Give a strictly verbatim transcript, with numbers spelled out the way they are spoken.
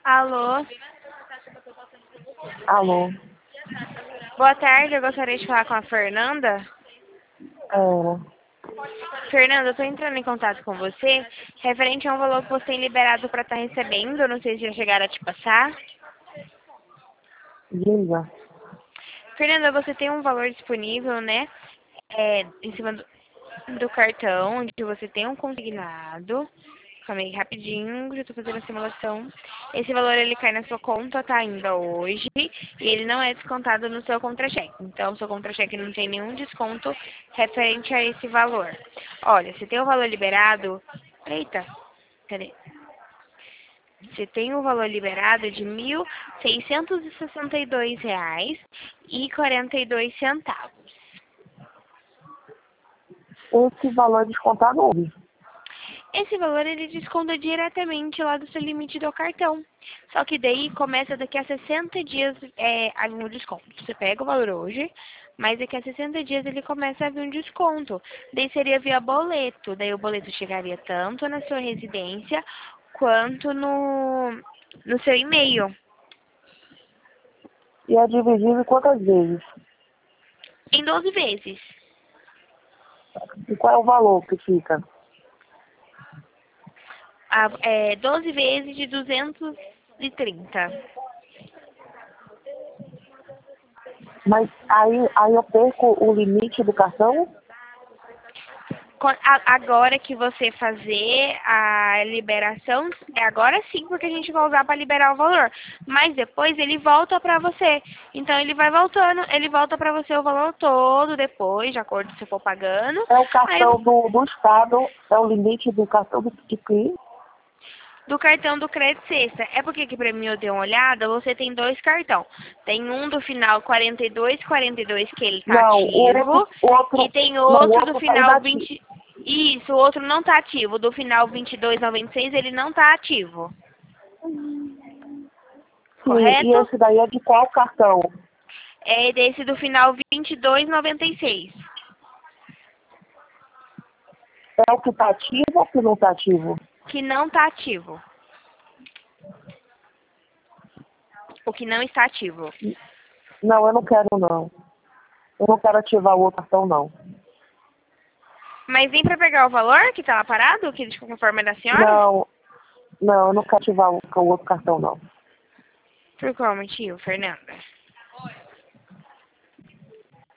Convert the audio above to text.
Alô? Alô? Boa tarde, eu gostaria de falar com a Fernanda. É, Fernanda, eu estou entrando em contato com você referente a um valor que você tem liberado para estar recebendo. Eu não sei se já chegaram a te passar. diga. Fernanda, você tem um valor disponível, né? É, em cima do, do cartão, onde você tem um consignado. Calma aí, rapidinho, já estou fazendo a simulação. Esse valor, ele cai na sua conta, tá, ainda hoje, e ele não é descontado no seu contra-cheque. Então, seu contra-cheque não tem nenhum desconto referente a esse valor. Olha, você tem o valor liberado... Eita, cadê? Você tem o valor liberado de mil seiscentos e sessenta e dois reais e quarenta e dois centavos. Esse valor é descontado hoje. Esse valor ele desconta diretamente lá do seu limite do cartão. Só que daí começa daqui a sessenta dias é, a vir um desconto. Você pega o valor hoje, mas daqui a sessenta dias ele começa a vir um desconto. Daí seria via boleto. Daí o boleto chegaria tanto na sua residência quanto no, no seu e-mail. E é dividido em quantas vezes? Em doze vezes. E qual é o valor que fica? A, é, doze vezes de duzentos e trinta. Mas aí, aí eu perco o limite do cartão? Quan- a- Agora que você fazer a liberação, é agora sim, porque a gente vai usar para liberar o valor. Mas depois ele volta para você. Então ele vai voltando, ele volta para você o valor todo depois, de acordo com se for pagando. É o Aí cartão do, do Estado, é o limite do cartão do de que? do cartão do crédito sexta. É porque que pra mim eu dei uma olhada, você tem dois cartão. Tem um do final quarenta e dois, quarenta e dois que ele tá Não, o ativo. outro, o E outro, tem não, o outro do outro tá final inativo. vinte. Isso, o outro não tá ativo. Do final vinte e dois, noventa e seis ele não tá ativo. Sim, e Correto? esse daí é de qual cartão? É desse do final vinte e dois, noventa e seis. É o que tá ativo ou o que não tá ativo? Que não tá ativo. O que não está ativo. Não, eu não quero não. Eu não quero ativar o outro cartão não. Mas vem pra pegar o valor que tá lá parado, que de qualquer forma é da senhora? Não, não, eu não quero ativar o, o outro cartão não. Por qual motivo, Fernanda?